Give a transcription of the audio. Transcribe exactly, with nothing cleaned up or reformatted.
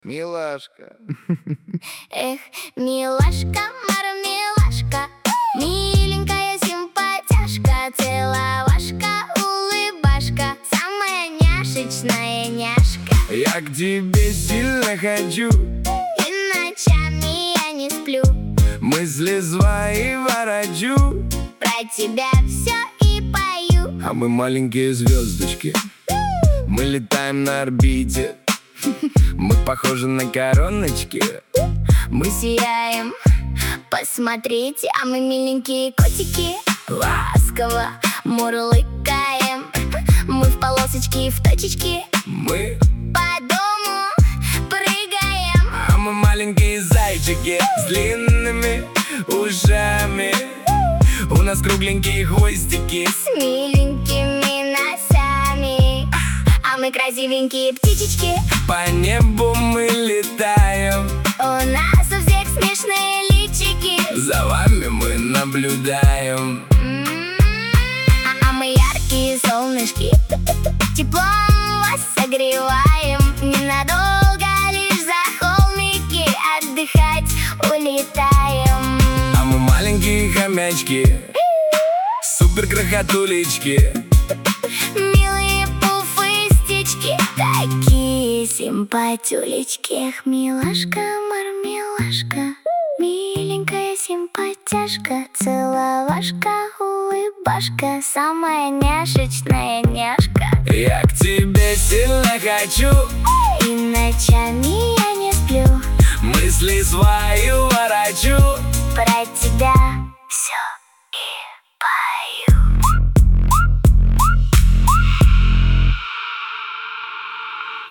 Милашка. Эх, милашка, мармелашка, миленькая симпатяшка, целовашка, улыбашка, самая няшечная няшка. Я к тебе сильно хочу, И ночами я не сплю, мысли свои ворочу, про тебя все и пою. а мы маленькие звездочки, мы летаем на орбите. Мы похожи на короночки. Мы сияем, посмотрите, а мы миленькие котики, ласково мурлыкаем. Мы в полосочки, в точечки, Мы, по дому прыгаем. а мы маленькие зайчики с длинными ушами. У нас кругленькие хвостики, С миленькими носами, а мы красивенькие птичечки. по небу мы летаем. У нас у всех смешные личики. За вами мы наблюдаем. М-м-м. А, а мы яркие солнышки, теплом вас согреваем. Ненадолго лишь за холмики отдыхать улетаем. А мы маленькие хомячки, супер крохотулечки. Милые пуфыстички, такие симпатюлечки. Эх, милашка, мармелашка, миленькая симпатяшка, целовашка, улыбашка, самая няшечная няшка. Я к тебе сильно хочу, И ночами я не сплю, мысли свои ворочу, про